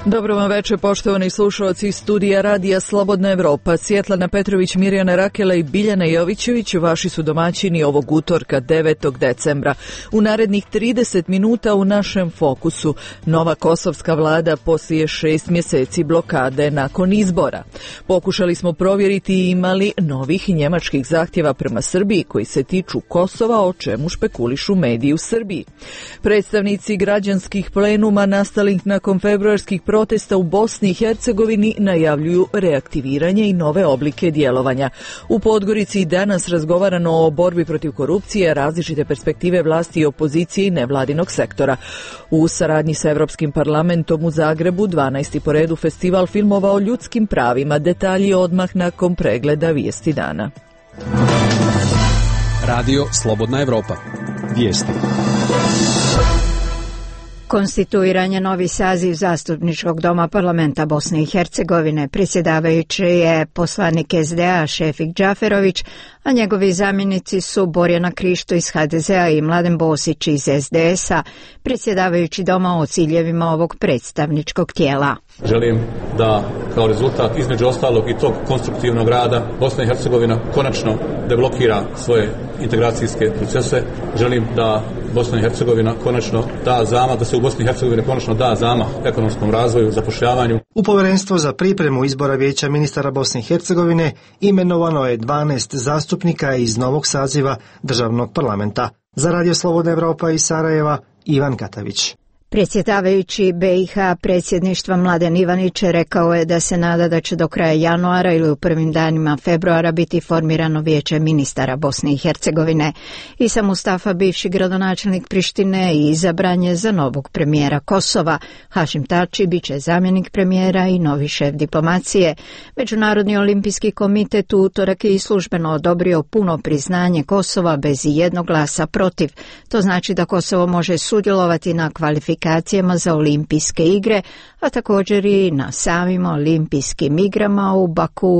Dobro vam večer, poštovani slušalci iz studija Radija Slobodna Evropa. Svjetlana Petrović, Mirjana Rakela i Biljana Jovićević vaši su domaćini ovog utorka 9. decembra. U narednih 30 minuta u našem fokusu nova kosovska vlada poslije 6 mjeseci blokade nakon izbora. Pokušali smo provjeriti imali novih njemačkih zahtjeva prema Srbiji koji se tiču Kosova, o čemu špekulišu mediji u Srbiji. Predstavnici građanskih plenuma nastalih nakon februarskih protesta u Bosni i Hercegovini najavljuju reaktiviranje i nove oblike djelovanja. U Podgorici danas razgovarano o borbi protiv korupcije, različite perspektive vlasti i opozicije i nevladinog sektora. U saradnji sa Europskim parlamentom u Zagrebu 12. po redu festival filmova o ljudskim pravima. Detalji odmah nakon pregleda vijesti dana. Radio Slobodna Evropa. Vijesti. Konstituiran je novi saziv Zastupničkog doma parlamenta Bosne i Hercegovine. Predsjedavajući je poslanik SDA Šefik Džaferović, a njegovi zamjenici su Borjana Krišto iz HDZ-a i Mladen Bosić iz SDS-a. Predsjedavajući doma o ciljevima ovog predstavničkog tijela. Želim da kao rezultat između ostalog i tog konstruktivnog rada Bosna i Hercegovina konačno deblokira svoje integracijske procese. Želim da Bosna i Hercegovina konačno da zamah, da se u Bosni i Hercegovini konačno da zamah ekonomskom razvoju, zapošljavanju. U povjerenstvo za pripremu izbora Vijeća ministara Bosne i Hercegovine imenovano je 12 zastupnika iz novog saziva državnog parlamenta. Za Radio Slobodna Evropa iz Sarajeva, Ivan Katavić. Predsjedavajući BiH predsjedništva Mladen Ivanić rekao je da se nada da će do kraja januara ili u prvim danima februara biti formirano Vijeće ministara Bosne i Hercegovine. Isa Mustafa, bivši gradonačelnik Prištine, i izabran je za novog premijera Kosova. Hašim Tači bit će zamjenik premijera i novi šef diplomacije. Međunarodni olimpijski komitet u utorak je službeno odobrio puno priznanje Kosova bez ijednog glasa protiv. To znači da Kosovo može sudjelovati na kvalifikacijama za olimpijske igre, a također i na samim olimpijskim igrama u Baku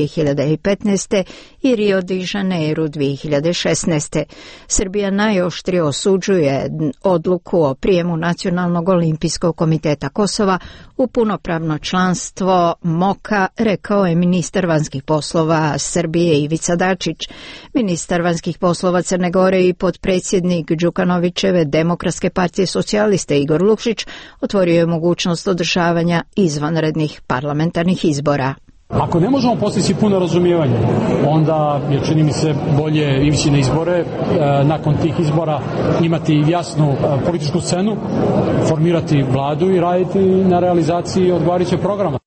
2015. i Rio de Janeiro 2016. Srbija najoštrije osuđuje odluku o prijemu Nacionalnog olimpijskog komiteta Kosova u punopravno članstvo MOK-a, rekao je ministar vanjskih poslova Srbije Ivica Dačić. Ministar vanjskih poslova Crne Gore i potpredsjednik Đukanovićeve Demokratske partije socijalista Igor Lukšić otvorio je mogućnost održavanja izvanrednih parlamentarnih izbora. Ako ne možemo postići puno razumijevanja, onda je, čini mi se, bolje ići na izbore, nakon tih izbora imati jasnu političku scenu, formirati vladu i raditi na realizaciji odgovarajućeg programa.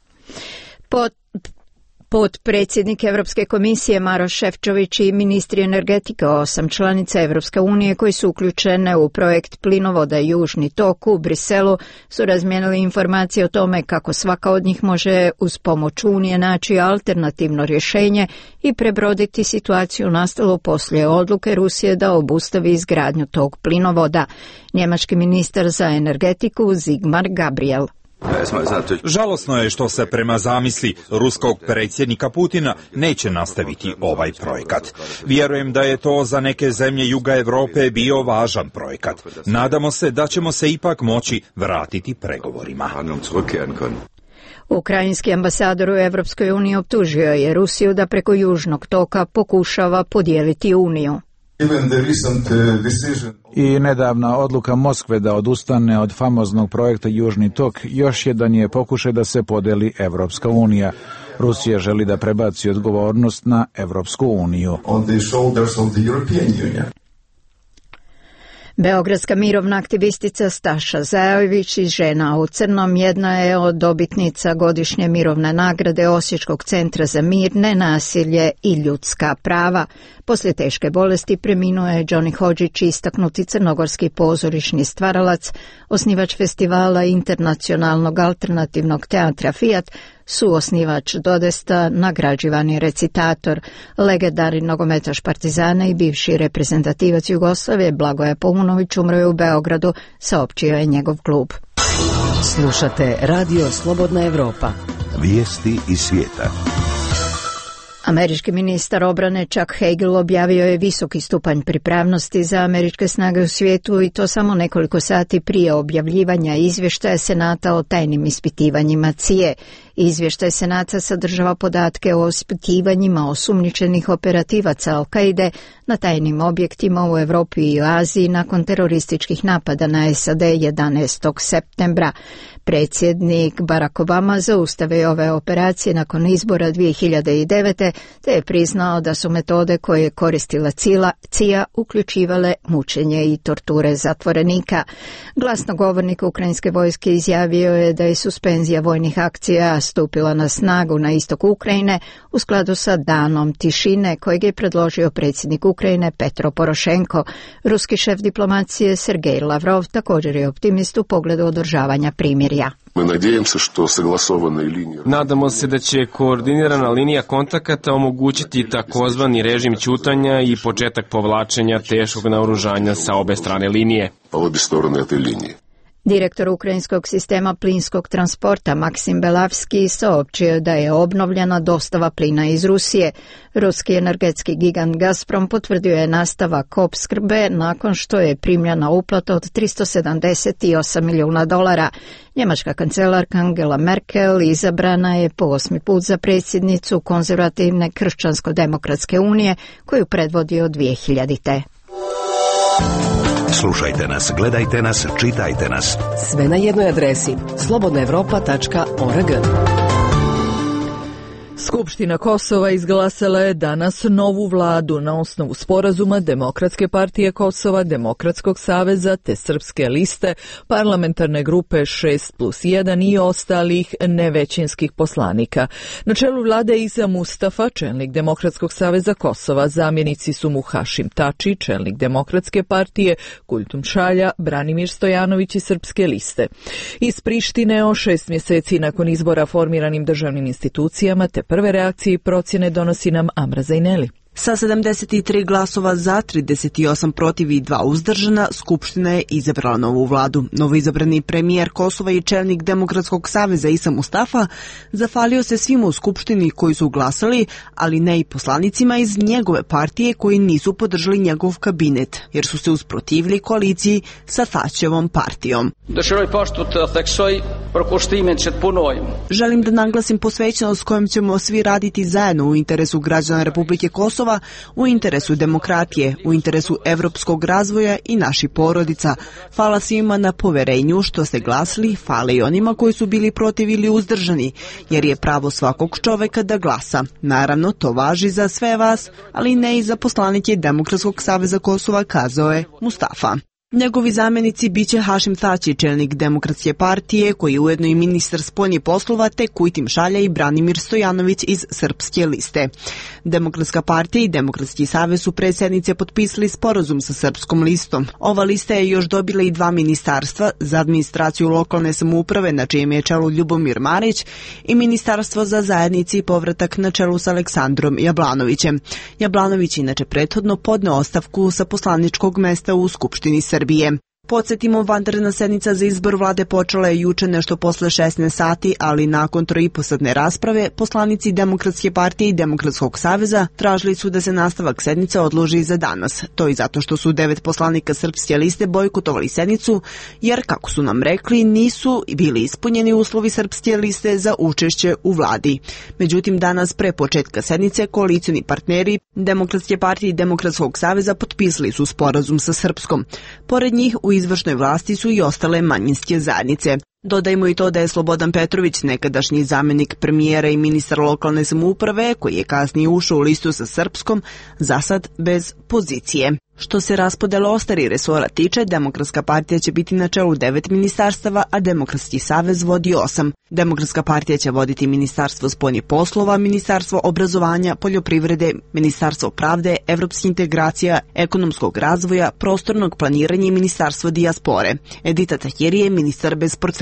Potpredsjednik Europske komisije Maroš Šefčović i ministri energetike 8 članica Europske unije koji su uključene u projekt plinovoda Južni tok u Briselu su razmijenili informacije o tome kako svaka od njih može uz pomoć Unije naći alternativno rješenje i prebroditi situaciju nastalu poslije odluke Rusije da obustavi izgradnju tog plinovoda. Njemački ministar za energetiku Sigmar Gabriel. Žalosno je što se prema zamisli ruskog predsjednika Putina neće nastaviti ovaj projekat. Vjerujem da je to za neke zemlje Juga Europe bio važan projekat. Nadamo se da ćemo se ipak moći vratiti pregovorima. Ukrajinski ambasador u Europskoj uniji optužio je Rusiju da preko Južnog toka pokušava podijeliti Uniju. I nedavna odluka Moskve da odustane od famoznog projekta Južni tok još jedan je pokušaj da se podeli Evropska unija. Rusija želi da prebaci odgovornost na Evropsku uniju. Beogradska mirovna aktivistica Staša Zajović iz Žena u crnom jedna je od dobitnica godišnje mirovne nagrade Osječkog centra za mir, nenasilje i ljudska prava. Poslije teške bolesti preminuo je Johnny Hodžić, istaknuti crnogorski pozorišni stvaralac, osnivač festivala internacionalnog alternativnog teatra Fiat, suosnivač Dodesta, nagrađivani recitator, legendarni nogometaš Partizana i bivši reprezentativac Jugoslavije Blagoje Paunović umro je u Beogradu, saopćio je njegov klub. Slušate Radio Slobodna Evropa. Vijesti iz svijeta. Američki ministar obrane Chuck Hagel objavio je visoki stupanj pripravnosti za američke snage u svijetu i to samo nekoliko sati prije objavljivanja izvještaja Senata o tajnim ispitivanjima CIA. Izvještaj Senata sadržava podatke o ispitivanjima osumnjičenih operativaca Al-Kaide na tajnim objektima u Europi i Aziji nakon terorističkih napada na SAD 11. septembra. Predsjednik Barack Obama zaustavio je ove operacije nakon izbora 2009. te je priznao da su metode koje je koristila CIA uključivale mučenje i torture zatvorenika. Glasnogovornik ukrajinske vojske izjavio je da je suspenzija vojnih akcija stupila na snagu na istoku Ukrajine u skladu sa danom tišine kojeg je predložio predsjednik Ukrajine Petro Porošenko. Ruski šef diplomacije Sergej Lavrov također je optimist u pogledu održavanja primirja. Nadamo se da će koordinirana linija kontakata omogućiti takozvani režim ćutanja i početak povlačenja teškog naoružanja sa obe strane linije. Direktor ukrajinskog sistema plinskog transporta Maksim Belavski saopćio da je obnovljena dostava plina iz Rusije. Ruski energetski gigant Gazprom potvrdio je nastavak opskrbe nakon što je primljena uplata od $378 milijuna. Njemačka kancelarka Angela Merkel izabrana je po 8. put za predsjednicu konzervativne kršćansko-demokratske unije koju predvodi od 2000. Slušajte nas, gledajte nas, čitajte nas. Sve na jednoj adresi slobodnaevropa.org. Skupština Kosova izglasala je danas novu vladu na osnovu sporazuma Demokratske partije Kosova, Demokratskog saveza te Srpske liste, parlamentarne grupe 6+1 i ostalih nevećinskih poslanika. Na čelu vlade Isa Mustafa, čelnik Demokratskog saveza Kosova, zamjenici su mu Hašim Tači, čelnik Demokratske partije, Kultum Šalja, Branimir Stojanović i Srpske liste. Iz Prištine o 6 mjeseci nakon izbora formiranim državnim institucijama te prve reakcije i procjene donosi nam Amra Zajneli. Sa 73 glasova za, 38 protiv i 2 uzdržana, Skupština je izabrala novu vladu. Novoizabrani premijer Kosova i čelnik Demokratskog saveza Isa Mustafa zahvalio se svima u Skupštini koji su glasali, ali ne i poslanicima iz njegove partije koji nisu podržali njegov kabinet, jer su se usprotivili koaliciji sa Tačevom partijom. Želim da naglasim posvećenost s kojom ćemo svi raditi zajedno u interesu građana Republike Kosova, u interesu demokratije, u interesu evropskog razvoja i naših porodica. Hvala svima na poverenju što ste glasili, hvala i onima koji su bili protiv ili uzdržani, jer je pravo svakog čoveka da glasa. Naravno, to važi za sve vas, ali ne i za poslanike Demokratskog saveza Kosova, kazao je Mustafa. Njegovi zamjenici biće Hašim Tači, čelnik Demokratske partije, koji je ujedno i ministar spoljnih poslova, te Kultum Šalja i Branimir Stojanović iz Srpske liste. Demokratska partija i Demokratski savez su pre sednice potpisali sporazum sa Srpskom listom. Ova lista je još dobila i 2 ministarstva, za administraciju lokalne samouprave na čijem je čelu Ljubomir Marić i ministarstvo za zajednici i povratak na čelu sa Aleksandrom Jablanovićem. Jablanović inače prethodno podneo ostavku sa poslaničkog mesta u Skupštini Srbije. Podsjetimo, vanredna sednica za izbor vlade počela je juče nešto posle 16 sati, ali nakon 3,5-satne rasprave poslanici Demokratske partije i Demokratskog saveza tražili su da se nastavak sednice odloži za danas. To i zato što su 9 poslanika Srpske liste bojkotovali sednicu, jer, kako su nam rekli, nisu bili ispunjeni uslovi Srpske liste za učešće u vladi. Međutim, danas pre početka sednice koalicioni partneri Demokratske partije i Demokratskog saveza potpisali su sporazum sa Srpskom. Pored njih u izvršnoj vlasti su i ostale manjinske zajednice. Dodajmo i to da je Slobodan Petrović, nekadašnji zamjenik premijera i ministar lokalne samouprave, koji je kasnije ušao u listu sa Srpskom, zasad bez pozicije. Što se raspodele ostalih resora tiče, Demokratska partija će biti na čelu 9 ministarstava, a Demokratski savez vodi 8. Demokratska partija će voditi Ministarstvo spoljnih poslova, Ministarstvo obrazovanja, poljoprivrede, Ministarstvo pravde, evropskih integracija, ekonomskog razvoja, prostornog planiranja i Ministarstvo dijaspore. Edita Tahiri je ministar bez portfelja.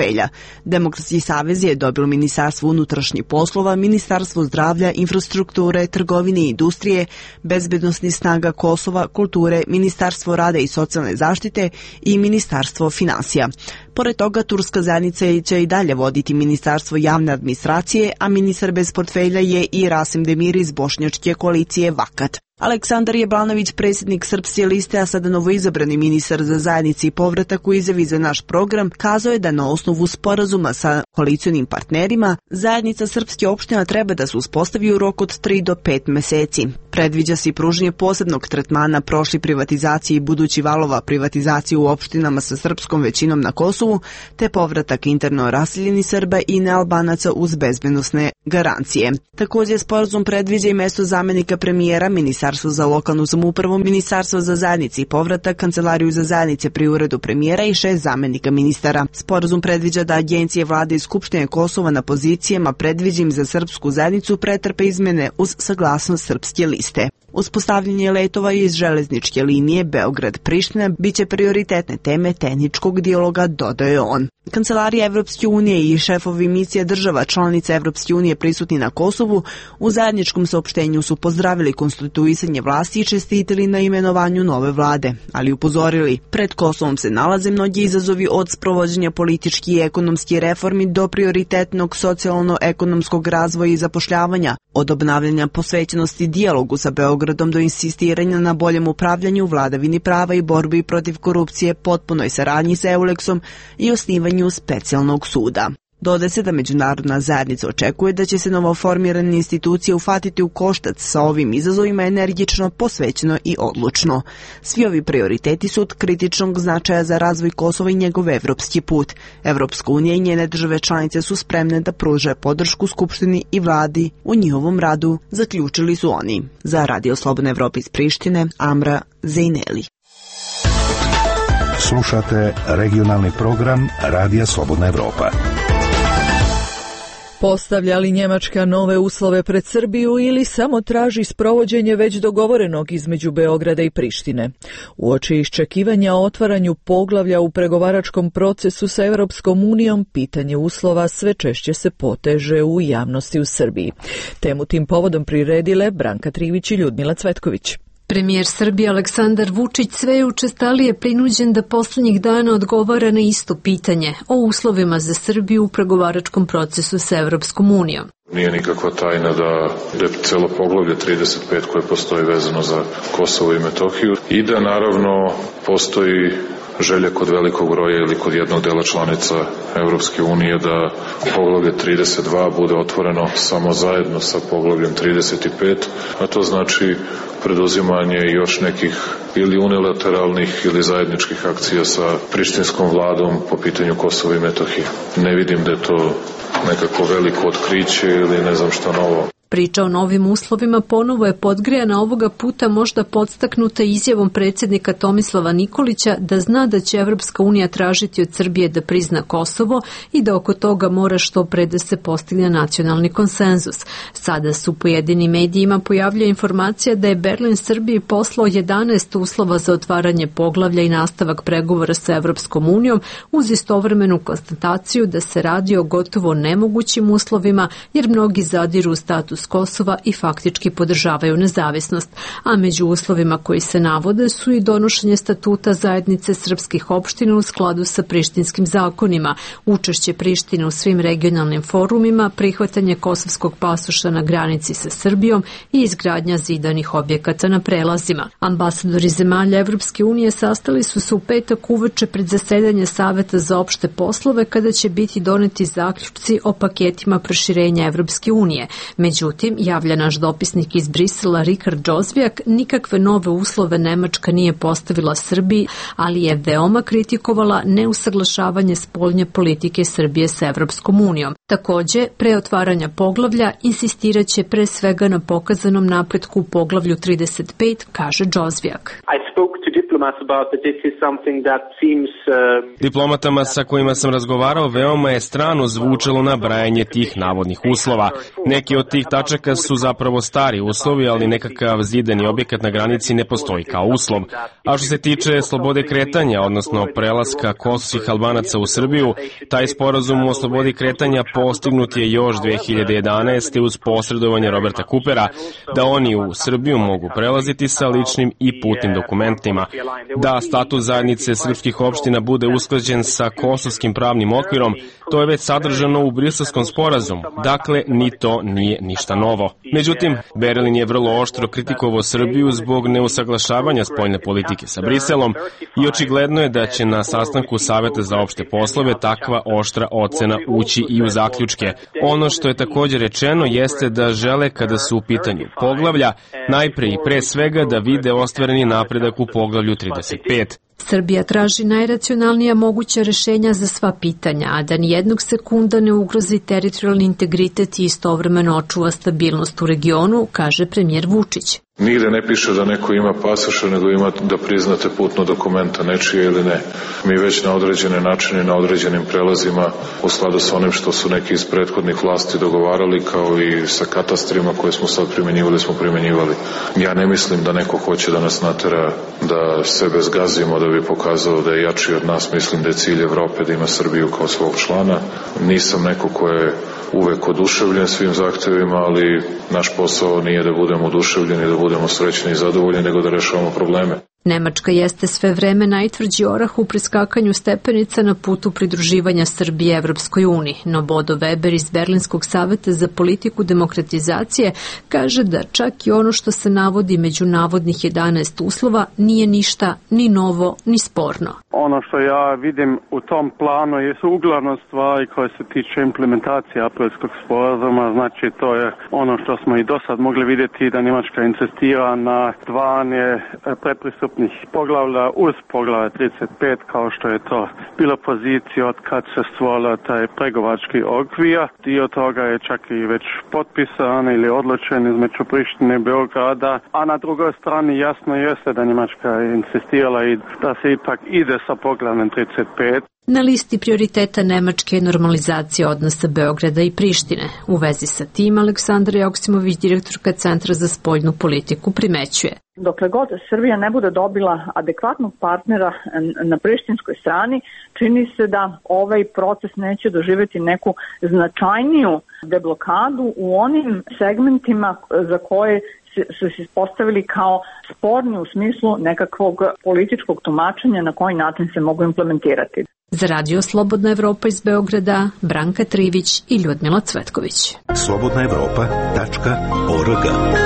portfelja. Demokratski savez je dobilo Ministarstvo unutrašnjih poslova, Ministarstvo zdravlja, infrastrukture, trgovine i industrije, bezbednosnih snaga Kosova, kulture, Ministarstvo rada i socijalne zaštite i Ministarstvo finansija. Pored toga, turska zajednica će i dalje voditi Ministarstvo javne administracije, a ministar bez portfelja je i Rasim Demiri iz bošnjačke koalicije Vakat. Aleksandar Jablanović, predsjednik Srpske liste, a sada novoizabrani ministar za zajednici i povratak, u izjavi za naš program kazao je da na osnovu sporazuma sa koalicionim partnerima zajednica srpske opština treba da se uspostavi u roku od 3 do 5 meseci. Predviđa se i pružanje posebnog tretmana prošli privatizacije i budući valova privatizacije u opštinama sa srpskom većinom na Kosovu, te povratak interno raseljenih Srba i nealbanaca uz bezbednosne garancije. Također, sporazum predviđa i mesto zamenika premijera, Ministarstvo za lokalnu samoupravu, Ministarstvo za zajednici i povratak, Kancelariju za zajednice pri uredu premijera i 6 zamenika ministara. Sporazum predviđa da agencije vlade i Skupštine Kosova na pozicijama predviđenim za srpsku zajednicu pretrpe izmene uz saglasnost Srpske liste. Uspostavljanje letova iz železničke linije Beograd-Priština biće prioritetne teme tehničkog dijaloga, dodaje on. Kancelarija Evropske unije i šefovi misija država članica Evropske unije prisutni na Kosovu u zajedničkom saopštenju su pozdravili konstituisanje vlasti i čestitili na imenovanju nove vlade, ali upozorili, pred Kosovom se nalaze mnogi izazovi od sprovođenja političkih i ekonomskih reformi do prioritetnog socijalno-ekonomskog razvoja i zapošljavanja, od obnavljanja posvećenosti dijalogu sa Beogradom do insistiranja na boljem upravljanju, vladavini prava i borbi protiv korupcije, potpunoj saradnji sa EULEX-om i osnivanju specijalnog suda. Dodaje se da međunarodna zajednica očekuje da će se novoformirane institucije ufatiti u koštac sa ovim izazovima energično, posvećeno i odlučno. Svi ovi prioriteti su od kritičnog značaja za razvoj Kosova i njegov evropski put. Evropska unija i njene države članice su spremne da pruže podršku Skupštini i vladi u njihovom radu, zaključili su oni. Za Radio Slobodna Evropa iz Prištine, Amra Zejneli. Slušate regionalni program Radija Slobodna Evropa. Postavlja li Njemačka nove uslove pred Srbiju ili samo traži sprovođenje već dogovorenog između Beograda i Prištine? Uoči iščekivanja o otvaranju poglavlja u pregovaračkom procesu sa Europskom unijom, pitanje uslova sve češće se poteže u javnosti u Srbiji. Temu tim povodom priredile Branka Trivić i Ljudmila Cvetković. Premijer Srbije Aleksandar Vučić sve je učestalije prinuđen da poslednjih dana odgovara na isto pitanje o uslovima za Srbiju u pregovaračkom procesu sa Evropskom unijom. Nije nikakva tajna da je celo poglavlje 35 koje postoji vezano za Kosovo i Metohiju i da naravno postoji želja kod velikog broja ili kod jednog dela članica Evropske unije da poglavlje 32 bude otvoreno samo zajedno sa poglavljem 35, a to znači preduzimanje još nekih ili unilateralnih ili zajedničkih akcija sa prištinskom vladom po pitanju Kosova i Metohije. Ne vidim da je to nekako veliko otkriće ili ne znam šta novo. Priča o novim uslovima ponovo je podgrejana ovoga puta možda podstaknuta izjavom predsjednika Tomislava Nikolića da zna da će Evropska unija tražiti od Srbije da prizna Kosovo i da oko toga mora što pre da se postigne nacionalni konsenzus. Sada su pojedinim medijima pojavlja informacija da je Berlin Srbiji poslao 11 uslova za otvaranje poglavlja i nastavak pregovora sa Evropskom unijom uz istovremenu konstataciju da se radi o gotovo nemogućim uslovima jer mnogi zadiru u status Kosova i faktički podržavaju nezavisnost, a među uslovima koji se navode su i donošenje statuta zajednice srpskih opština u skladu sa prištinskim zakonima, učešće Prištine u svim regionalnim forumima, prihvatanje kosovskog pasoša na granici sa Srbijom i izgradnja zidanih objekata na prelazima. Ambasadori zemalja Evropske unije sastali su se u petak uveče pred zasedanje Saveta za opšte poslove kada će biti doneti zaključci o paketima proširenja Evropske unije. Međutim, javlja naš dopisnik iz Brisela Rikard Džozvijak, nikakve nove uslove Nemačka nije postavila Srbiji, ali je veoma kritikovala neusaglašavanje spoljne politike Srbije sa Evropskom unijom. Takođe, pre otvaranja poglavlja insistiraće pre svega na pokazanom napretku u poglavlju 35, kaže Džozvijak. I spoke to Diplomatama sa kojima sam razgovarao veoma je strano zvučalo nabrajanje tih navodnih uslova. Neki od tih tačaka su zapravo stari uslovi, ali nekakav zidani objekat na granici ne postoji kao uslov. A što se tiče slobode kretanja, odnosno prelaska kosovskih Albanaca u Srbiju, taj sporazum o slobodi kretanja postignut je još 2011. uz posredovanje Roberta Coopera, da oni u Srbiju mogu prelaziti sa ličnim i putnim dokumentima, da status zajednice srpskih opština bude usklađen sa kosovskim pravnim okvirom. To je već sadržano u Briselskom sporazumu, dakle ni to nije ništa novo. Međutim, Berlin je vrlo oštro kritikovao Srbiju zbog neusaglašavanja spoljne politike sa Briselom i očigledno je da će na sastanku Saveta za opšte poslove takva oštra ocena ući i u zaključke. Ono što je također rečeno jeste da žele, kada su u pitanju poglavlja, najpre i pre svega da vide ostvareni napredak u poglavlju 35. Srbija traži najracionalnija moguća rešenja za sva pitanja, a da nijednog sekunda ne ugrozi teritorijalni integritet i istovremeno očuva stabilnost u regionu, kaže premijer Vučić. Nigde ne piše da neko ima pasoša, nego ima da priznate putno dokumenta, nečije ili ne. Mi već na određene načine, na određenim prelazima, u skladu sa onim što su neki iz prethodnih vlasti dogovarali, kao i sa katastrima koje smo sad primenjivali. Ja ne mislim da neko hoće da nas natera da sebe zgazimo, da bi pokazao da je jači od nas. Mislim da je cilj Evrope da ima Srbiju kao svog člana. Nisam neko ko je uvek oduševljen svim zahtevima, ali naš posao nije da budemo oduševljeni, da budemo srećni i zadovoljni, nego da rešavamo probleme. Nemačka jeste sve vreme najtvrđi orah u preskakanju stepenica na putu pridruživanja Srbije Evropskoj uniji, no Bodo Weber iz Berlinskog saveta za politiku demokratizacije kaže da čak i ono što se navodi među navodnih 11 uslova nije ništa ni novo ni sporno. Ono što ja vidim u tom planu jesu uglavnom stvari koje se tiče implementacije Aprilskog sporazuma, znači to je ono što smo i do sad mogli vidjeti da Njemačka insistira na dvanje predpristupnih poglavlja uz poglavlje 35, kao što je to bila pozicija od kad se stvorila taj pregovački okvir. Dio toga je čak i već potpisan ili odlučen između Prištine i Beograda, a na drugoj strani jasno jeste da Njemačka je insistirala i da se ipak ide sa poglavljem 35. Na listi prioriteta Nemačke je normalizacija odnosa Beograda i Prištine. U vezi sa tim Aleksandra Joksimović, direktorka Centra za spoljnu politiku, primećuje. Dokle god Srbija ne bude dobila adekvatnog partnera na prištinskoj strani, čini se da ovaj proces neće doživjeti neku značajniju deblokadu u onim segmentima za koje su se postavili kao sporni u smislu nekakvog političkog tumačenja na koji način se mogu implementirati. Za Radio Slobodna Evropa iz Beograda, Branka Trivić i Ljudmila Cvetković. slobodnaevropa.org.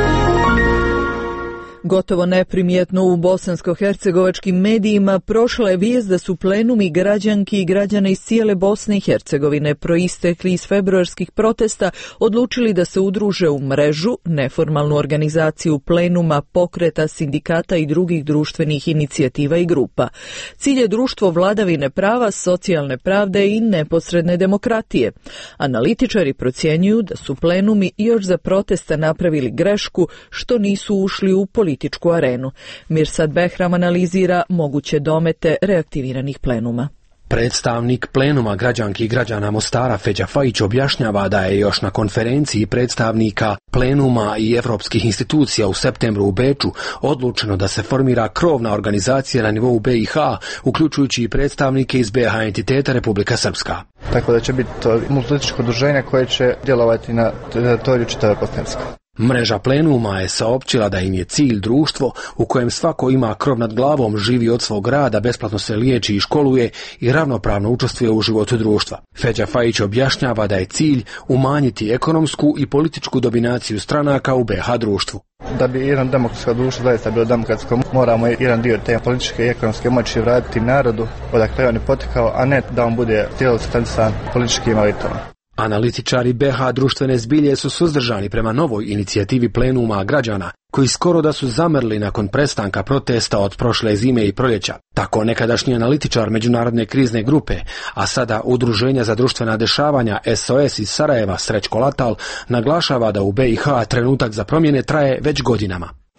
Gotovo neprimjetno u bosansko-hercegovačkim medijima prošla je vijest da su plenumi građanki i građana iz cijele Bosne i Hercegovine proistekli iz februarskih protesta odlučili da se udruže u mrežu, neformalnu organizaciju plenuma, pokreta, sindikata i drugih društvenih inicijativa i grupa. Cilj je društvo vladavine prava, socijalne pravde i neposredne demokratije. Analitičari procjenjuju da su plenumi još za protesta napravili grešku što nisu ušli u političku arenu. Mirsad Behram analizira moguće domete reaktiviranih plenuma. Predstavnik plenuma građanki i građana Mostara Feđa Fajić objašnjava da je još na konferenciji predstavnika plenuma i evropskih institucija u septembru u Beču odlučeno da se formira krovna organizacija na nivou BiH, uključujući i predstavnike iz BiH entiteta Republika Srpska. Tako da će biti to multietničko udruženje koje će djelovati na teritoriju čitave Bosne. Mreža plenuma je saopćila da im je cilj društvo u kojem svako ima krov nad glavom, živi od svog rada, besplatno se liječi i školuje i ravnopravno učestvuje u životu društva. Feđa Fajić objašnjava da je cilj umanjiti ekonomsku i političku dominaciju stranaka u BiH društvu. Da bi jedan demokratsko društvo zaista bilo demokratsko, moramo jedan dio te političke i ekonomske moći vratiti narodu odakle on je potekao, a ne da on bude cijelo stancan političkim elitama. Analitičari BiH društvene zbilje su suzdržani prema novoj inicijativi plenuma građana, koji skoro da su zamrli nakon prestanka protesta od prošle zime i proljeća. Tako nekadašnji analitičar Međunarodne krizne grupe, a sada Udruženja za društvena dešavanja SOS iz Sarajeva Srećko Latal, naglašava da u BiH trenutak za promjene traje već godinama.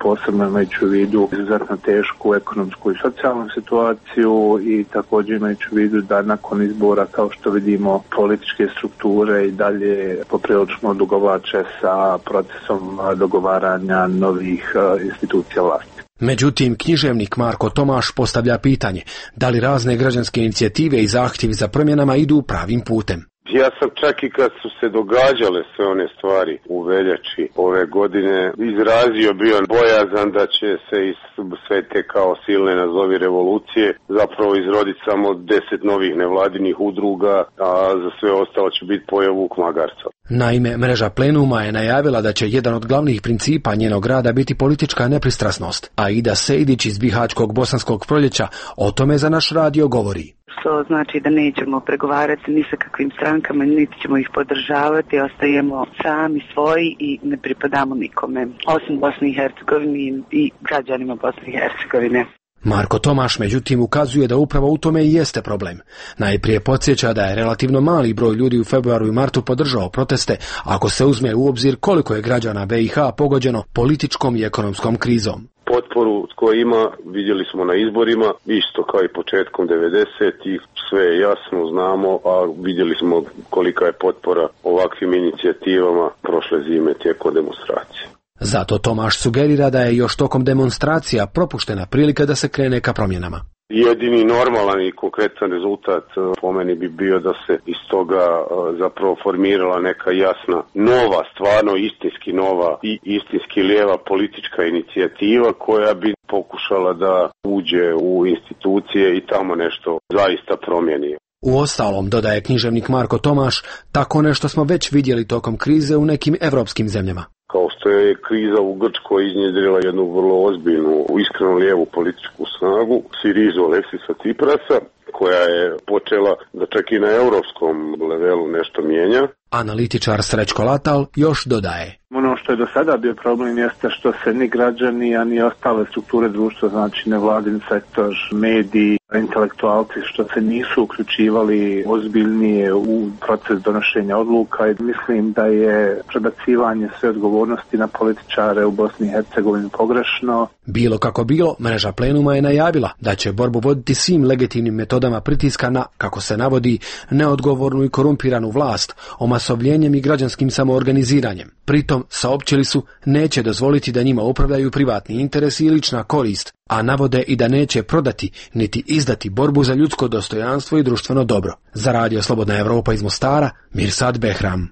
posebno imajući u vidu izuzetno tešku ekonomsku i socijalnu situaciju i također imajući u vidu da nakon izbora, kao što vidimo, političke strukture i dalje poprilično odugovlače sa procesom dogovaranja novih institucija vlasti. Međutim, književnik Marko Tomaš postavlja pitanje da li razne građanske inicijative i zahtjevi za promjenama idu pravim putem. Ja sam čak i kad su se događale sve one stvari u veljači ove godine izrazio bio bojazan da će se iz sve te kao silne nazovi revolucije zapravo izroditi samo 10 novih nevladinih udruga, a za sve ostalo će biti pojeo vuk magarca. Naime, mreža Plenuma je najavila da će jedan od glavnih principa njenog rada biti politička nepristrasnost, a Ida Sejdić iz Bihaćkog Bosanskog proljeća o tome za naš radio govori. Što znači da nećemo pregovarati ni sa kakvim strankama, niti ćemo ih podržavati, ostajemo sami svoji i ne pripadamo nikome, osim Bosni i Hercegovini i građanima Bosne i Hercegovine. Marko Tomaš međutim ukazuje da upravo u tome i jeste problem. Najprije podsjeća da je relativno mali broj ljudi u februaru i martu podržao proteste, ako se uzme u obzir koliko je građana BiH pogođeno političkom i ekonomskom krizom. Potporu koju ima vidjeli smo na izborima, isto kao i početkom 90-ih, sve je jasno, znamo, a vidjeli smo kolika je potpora ovakvim inicijativama prošle zime tijekom demonstracije. Zato Tomaš sugerira da je još tokom demonstracija propuštena prilika da se krene ka promjenama. Jedini normalan i konkretan rezultat po meni bi bio da se iz toga zapravo formirala neka jasna, nova, stvarno istinski nova i istinski lijeva politička inicijativa koja bi pokušala da uđe u institucije i tamo nešto zaista promijeni. Uostalom, dodaje književnik Marko Tomaš, tako nešto smo već vidjeli tokom krize u nekim evropskim zemljama. Kao što je kriza u Grčkoj iznjedrila jednu vrlo ozbiljnu, iskreno lijevu političku snagu, Sirizu Aleksisa Tsiprasa, koja je počela da čak i na europskom levelu nešto mijenja. Analitičar Srećko Latal još dodaje. Ono što je do sada bio problem jeste što se ni građani, a ni ostale strukture društva, znači nevladin sektor, mediji, intelektualci, što se nisu uključivali ozbiljnije u proces donošenja odluka i mislim da je prebacivanje sve odgovornosti na političare u Bosni i Hercegovini pogrešno. Bilo kako bilo, mreža Plenuma je najavila da će borbu voditi svim legitimnim metodama pritiska na, kako se navodi, neodgovornu i korumpiranu vlast, omasovljenjem i građanskim samoorganiziranjem. Pritom, saopćili su, neće dozvoliti da njima upravljaju privatni interesi i lična korist, a navode i da neće prodati niti izdati borbu za ljudsko dostojanstvo i društveno dobro. Za radio Slobodna Evropa iz Mostara, Mirsad Behram.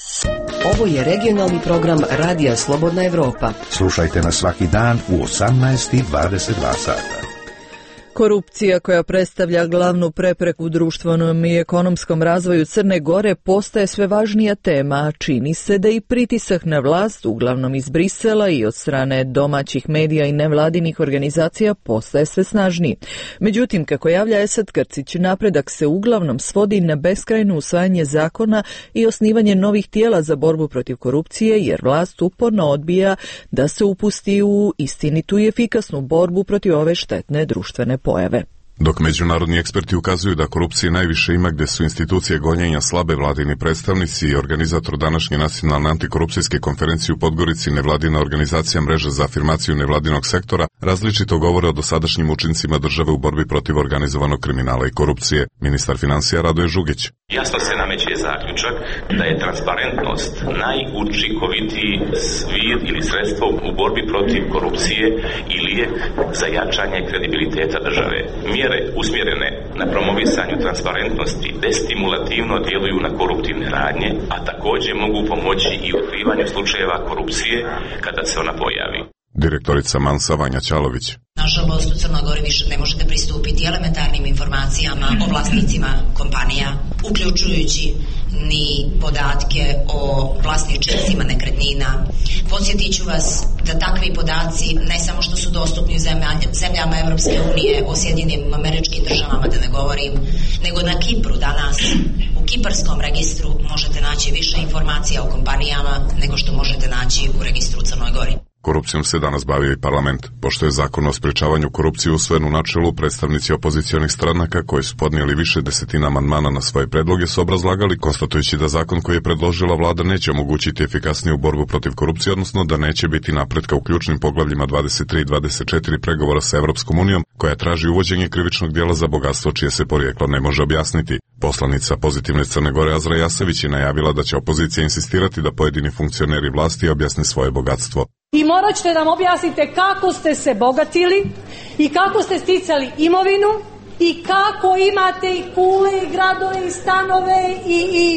Ovo je regionalni program Radija Slobodna Evropa. Slušajte nas svaki dan u 18:22 sata. Korupcija koja predstavlja glavnu prepreku društvenom i ekonomskom razvoju Crne Gore postaje sve važnija tema, a čini se da i pritisak na vlast, uglavnom iz Brisela i od strane domaćih medija i nevladinih organizacija, postaje sve snažniji. Međutim, kako javlja Esad Krcić, napredak se uglavnom svodi na beskrajno usvajanje zakona i osnivanje novih tijela za borbu protiv korupcije, jer vlast uporno odbija da se upusti u istinitu i efikasnu borbu protiv ove štetne društvene pojave. Dok međunarodni eksperti ukazuju da korupcije najviše ima gdje su institucije gonjenja slabe vladini predstavnici i organizator današnje nacionalne antikorupcijske konferencije u Podgorici, nevladina organizacija Mreža za afirmaciju nevladinog sektora, različito govore o dosadašnjim učincima države u borbi protiv organizovanog kriminala i korupcije. Ministar financija Radoje Žugić. Jasno se nameće zaključak da je transparentnost najučinkovitiji svir ili sredstvo u borbi protiv korupcije i lijek za jačanje kredibiliteta države. Mjere usmjerene na promovisanju transparentnosti destimulativno djeluju na koruptivne radnje, a također mogu pomoći i u otkrivanju slučajeva korupcije kada se ona pojavi. Direktorica Mansa Vanja Ćalović. Nažalost, u Crnoj Gori više ne možete pristupiti elementarnim informacijama o vlasnicima kompanija, uključujući ni podatke o vlasničicima nekretnina. Podsjetit ću vas da takvi podaci ne samo što su dostupni u zemljama Evropske unije, o Sjedinjenim Američkim Državama da ne govorim, nego na Kipru danas. U kiparskom registru možete naći više informacija o kompanijama nego što možete naći u registru u Crnoj Gori. Korupcijom se danas bavio i parlament. Pošto je zakon o sprečavanju korupcije usvojen u načelu, predstavnici opozicionih stranaka koji su podnijeli više desetina amandmana na svoje predloge su obrazlagali, konstatujući da zakon koji je predložila vlada neće omogućiti efikasniju borbu protiv korupcije, odnosno da neće biti napretka u ključnim poglavljima 23 i 24 pregovora sa Evropskom unijom, koja traži uvođenje krivičnog djela za bogatstvo čije se porijeklo ne može objasniti. Poslanica Pozitivne Crne Gore Azra Jasević je najavila da će opozicija insistirati da pojedini funkcioneri vlasti objasne svoje bogatstvo. I morat ćete nam objasnite kako ste se bogatili i kako ste sticali imovinu i kako imate i kule i gradove i stanove i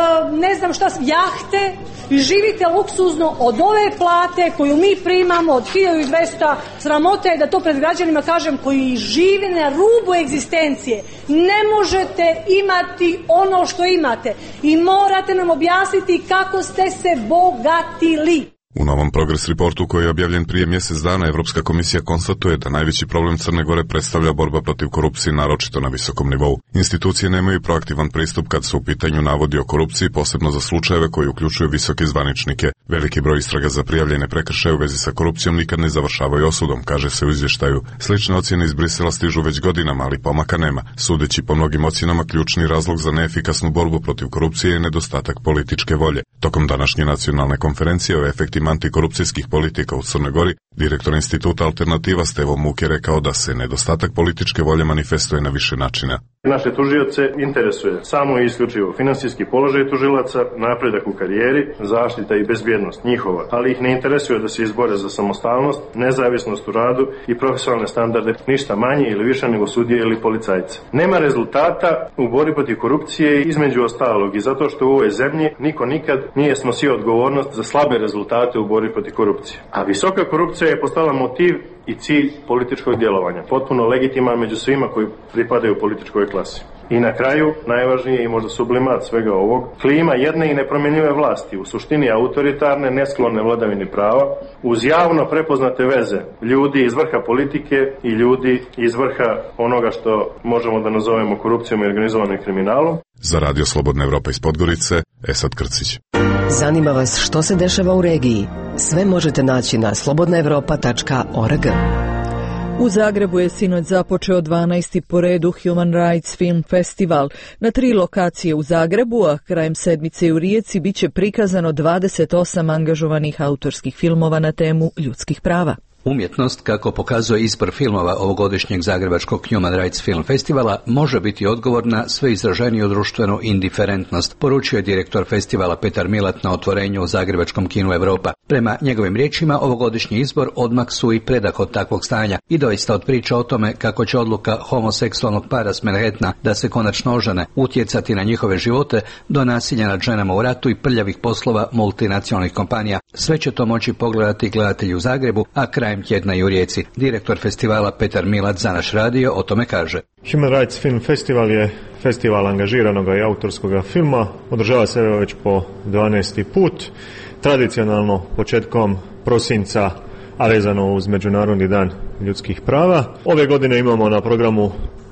ne znam šta, jahte i živite luksuzno od ove plate koju mi primamo od 1200. Sramota je da to pred građanima kažem, koji žive na rubu egzistencije. Ne možete imati ono što imate i morate nam objasniti kako ste se bogatili. U novom Progress Reportu koji je objavljen prije mjesec dana, Evropska komisija konstatuje da najveći problem Crne Gore predstavlja borba protiv korupcije, naročito na visokom nivou. Institucije nemaju proaktivan pristup kad se u pitanju navodi o korupciji, posebno za slučajeve koji uključuju visoke zvaničnike. Veliki broj istraga za prijavljene prekršaje u vezi sa korupcijom nikad ne završavaju osudom, kaže se u izvještaju. Slične ocjene iz Brisela stižu već godinama, ali pomaka nema. Sudeći po mnogim ocjenama, ključni razlog za neefikasnu borbu protiv korupcije je nedostatak političke volje. Tokom današnje nacionalne konferencije o efektima antikorupcijskih politika u Crnoj Gori, direktor instituta Alternativa Stevo Muk je rekao da se nedostatak političke volje manifestuje na više načina. Naše tužioce interesuje samo i isključivo finansijski položaj tužilaca, napredak u karijeri, zaštita i bezbjednost njihova, ali ih ne interesuje da se izbore za samostalnost, nezavisnost u radu i profesionalne standarde, ništa manje ili više nego sudije ili policajce. Nema rezultata u borbi protiv korupcije između ostalog i zato što u ovoj zemlji niko nikad nije snosio odgovornost za slabe rezultate u borbi protiv korupcije. A visoka korupcija je postala motiv i cilj političkog djelovanja, potpuno legitiman među svima koji pripadaju političkoj klasi. I na kraju, najvažnije i možda sublimat svega ovog, klima jedne i nepromjenjive vlasti, u suštini autoritarne, nesklone vladavini prava, uz javno prepoznate veze ljudi iz vrha politike i ljudi iz vrha onoga što možemo da nazovemo korupcijom i organizovanim kriminalom. Za Radio Slobodna Evropa iz Podgorice, Esad Krcić. Zanima vas što se dešava u regiji? Sve možete naći na slobodnaevropa.org. U Zagrebu je sinoć započeo 12. po redu Human Rights Film Festival. Na 3 lokacije u Zagrebu, a krajem sedmice i u Rijeci, bit će prikazano 28 angažovanih autorskih filmova na temu ljudskih prava. Umjetnost, kako pokazuje izbor filmova ovogodišnjeg Zagrebačkog Human Rights Film Festivala, može biti odgovor na sve izraženiju društvenu indiferentnost, poručio je direktor festivala Petar Milat na otvorenju u Zagrebačkom kinu Europa. Prema njegovim riječima, ovogodišnji izbor odmak su i predah od takvog stanja i doista od priča o tome kako će odluka homoseksualnog para s Manhattana da se konačno ožene utjecati na njihove živote do nasilja nad ženama u ratu i prljavih poslova multinacionalnih kompanija. Sve će to moći pogledati gledatelji u Zagrebu, a krajem tjedna i u Rijeci. Direktor festivala Petar Milat za naš radio o tome kaže. Human Rights Film Festival je festival angažiranog i autorskog filma. Održava se već po 12. put. Tradicionalno početkom prosinca, a vezano uz Međunarodni dan ljudskih prava. Ove godine imamo na programu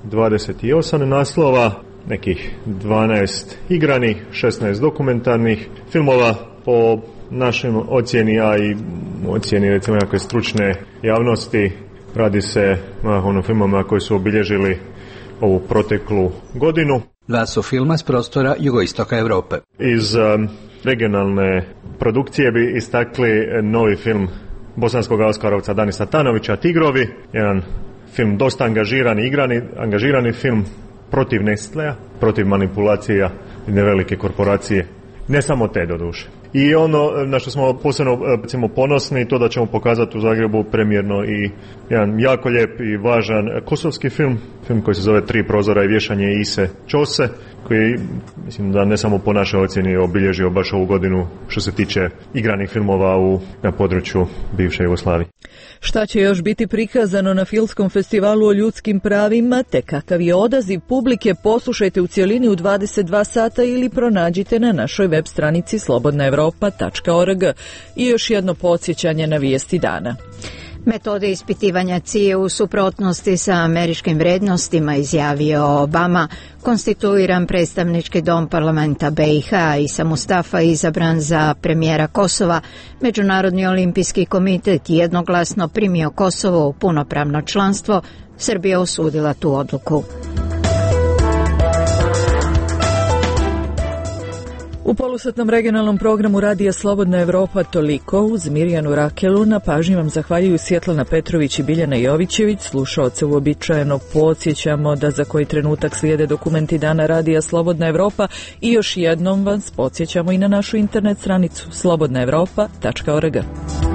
28 naslova, nekih 12 igranih, 16 dokumentarnih filmova. Po našem ocjeni, a i ocjeni recimo nekakve stručne javnosti, radi se o filmama koji su obilježili ovu proteklu godinu. 2 su filma s prostora jugoistoka Europe. Iz regionalne produkcije bi istakli novi film bosanskog Oskarovca Danisa Tanovića Tigrovi, jedan film dosta angažirani film protiv Nestlea, protiv manipulacija jedne velike korporacije. Ne samo te doduše. I ono na što smo posebno ponosni, to da ćemo pokazati u Zagrebu premijerno i jedan jako lijep i važan kosovski film koji se zove 3 prozora i vješanje Ise Ćose, koji mislim da ne samo po našoj ocjeni obilježio baš ovu godinu što se tiče igranih filmova na području bivše Jugoslavije. Šta će još biti prikazano na Filmskom festivalu o ljudskim pravima, te kakav je odaziv publike, poslušajte u cjelini u 22 sata ili pronađite na našoj web stranici slobodnaevropa.org. I još jedno podsjećanje na vijesti dana. Metode ispitivanja CIA u suprotnosti sa američkim vrednostima, izjavio Obama. Konstituiran predstavnički dom parlamenta BiH i Isa Mustafa izabran za premijera Kosova. Međunarodni olimpijski komitet jednoglasno primio Kosovo u punopravno članstvo. Srbija osudila tu odluku. U polusatnom regionalnom programu Radija Slobodna Evropa toliko. Uz Mirjanu Rakelu na pažnji vam zahvaljuju Svjetlana Petrović i Biljana Jovićević. Slušaoce uobičajeno podsjećamo da za koji trenutak slijede dokumenti dana Radija Slobodna Evropa i još jednom vas podsjećamo i na našu internet stranicu slobodnaevropa.org.